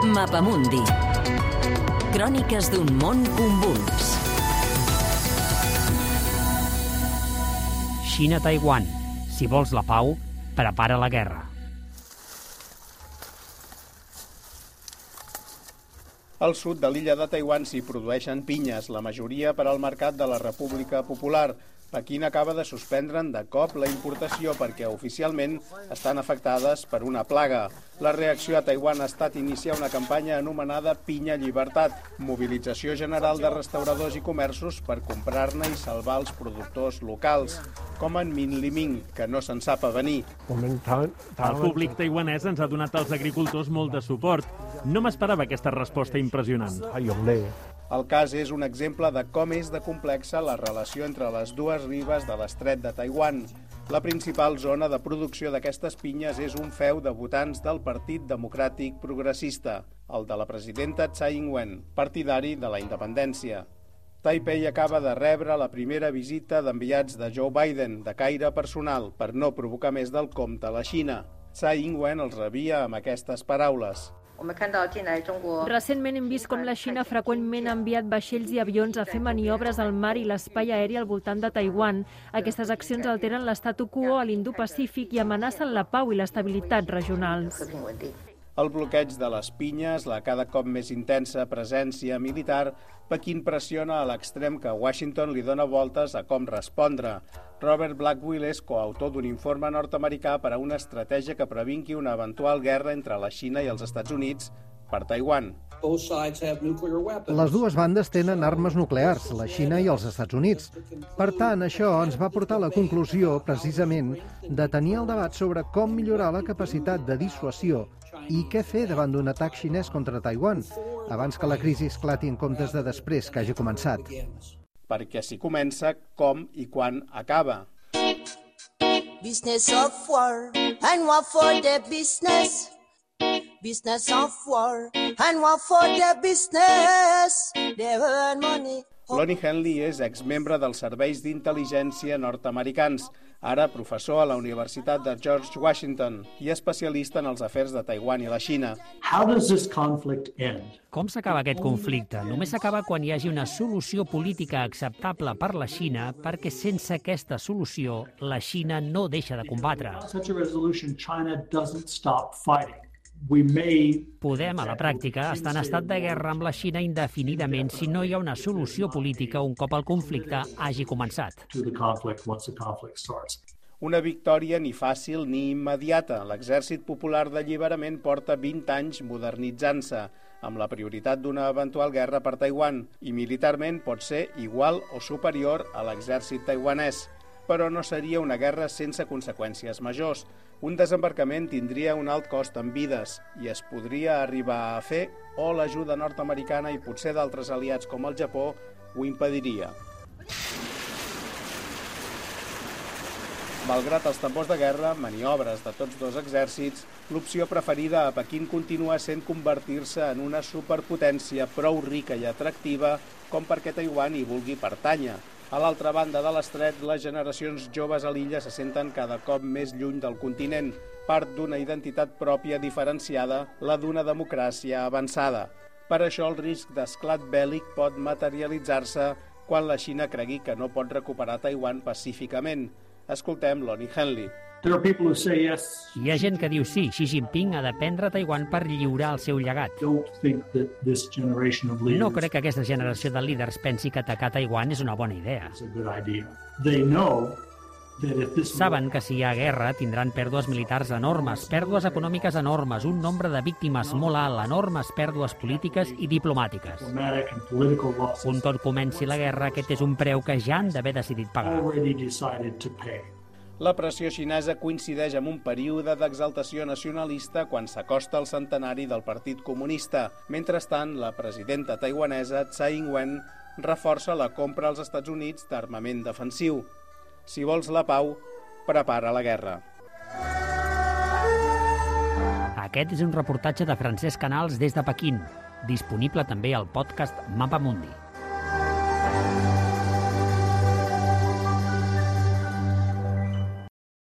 Mapamundi. Cròniques d'un món convuls. Xina-Taiwan. Si vols la pau, prepara la guerra. Al sud de l'illa de Taiwan s'hi produeixen pinyes, la majoria per al mercat de la República Popular. Pequín acaba de suspendre'n de cop la importació perquè oficialment estan afectades per una plaga. La reacció a Taiwan ha estat iniciar una campanya anomenada Pinya Llibertat, mobilització general de restauradors i comerços per comprar-ne i salvar els productors locals, com en Min Liming, que no se'n sap a venir. El públic taiwanès ens ha donat als agricultors molt de suport. No m'esperava aquesta resposta impressionant. El cas és un exemple de com és de complexa la relació entre les dues ribes de l'estret de Taiwan. La principal zona de producció d'aquestes pinyes és un feu de votants del Partit Democràtic Progressista, el de la presidenta Tsai Ing-wen, partidari de la independència. Taipei acaba de rebre la primera visita d'enviats de Joe Biden, de caire personal, per no provocar més del compte a la Xina. Tsai Ing-wen els rebia amb aquestes paraules. Recentment hem vist com la Xina freqüentment ha enviat vaixells i avions a fer maniobres al mar i l'espai aeri al voltant de Taiwan. Aquestes accions alteren l'estatu quo a l'Indo-Pacífic i amenacen la pau i l'estabilitat regionals. El bloqueig de les pinyes, la cada cop més intensa presència militar, Pequín pressiona a l'extrem que Washington li dona voltes a com respondre. Robert Blackwell és coautor d'un informe nord-americà per a una estratègia que previngui una eventual guerra entre la Xina i els Estats Units per Taiwan. Les dues bandes tenen armes nuclears, la Xina i els Estats Units. Per tant, això ens va portar a la conclusió, precisament, de tenir el debat sobre com millorar la capacitat de dissuasió i què fer davant d'un atac xinès contra Taiwan, abans que la crisi esclati en comptes de després que hagi començat. Perquè si comença, com i quan acaba. Business of war, and war for the business. Business of war, and war for the business. They earn money. Lonnie Henley és exmembre dels serveis d'intel·ligència nord-americans, ara professor a la Universitat de George Washington i especialista en els afers de Taiwan i la Xina. Com s'acaba aquest conflicte? Només s'acaba quan hi hagi una solució política acceptable per la Xina, perquè sense aquesta solució la Xina no deixa de combatre. Podem, a la pràctica, estar en estat de guerra amb la Xina indefinidament si no hi ha una solució política un cop el conflicte hagi començat. Una victòria ni fàcil ni immediata. L'Exèrcit Popular d'Alliberament porta 20 anys modernitzant-se, amb la prioritat d'una eventual guerra per Taiwan, i militarment pot ser igual o superior a l'exèrcit taiwanès. Però no seria una guerra sense conseqüències majors. Un desembarcament tindria un alt cost en vides i es podria arribar a fer o l'ajuda nord-americana i potser d'altres aliats com el Japó ho impediria. Malgrat els tambors de guerra, maniobres de tots dos exèrcits, l'opció preferida a Pequín continua sent convertir-se en una superpotència prou rica i atractiva com perquè Taiwan hi vulgui pertànyer. A l'altra banda de l'estret, les generacions joves a l'illa se senten cada cop més lluny del continent, part d'una identitat pròpia diferenciada, la d'una democràcia avançada. Per això el risc d'esclat bèl·lic pot materialitzar-se quan la Xina cregui que no pot recuperar Taiwan pacíficament. Escoltem Lonnie Henley. Hi ha gent que diu sí, Xi Jinping ha de prendre Taiwan per lliurar el seu llegat. No crec que aquesta generació de líders pensi que atacar Taiwan és una bona idea. Saben que si hi ha guerra tindran pèrdues militars enormes, pèrdues econòmiques enormes, un nombre de víctimes molt alt, enormes pèrdues polítiques i diplomàtiques. Un cop comenci la guerra, aquest és un preu que ja han d'haver decidit pagar. La pressió xinesa coincideix amb un període d'exaltació nacionalista quan s'acosta al centenari del Partit Comunista. Mentrestant, la presidenta taiwanesa Tsai Ing-wen reforça la compra als Estats Units d'armament defensiu. Si vols la pau, prepara la guerra. Aquest és un reportatge de Francesc Canals des de Pequín, disponible també al podcast Mapamundi.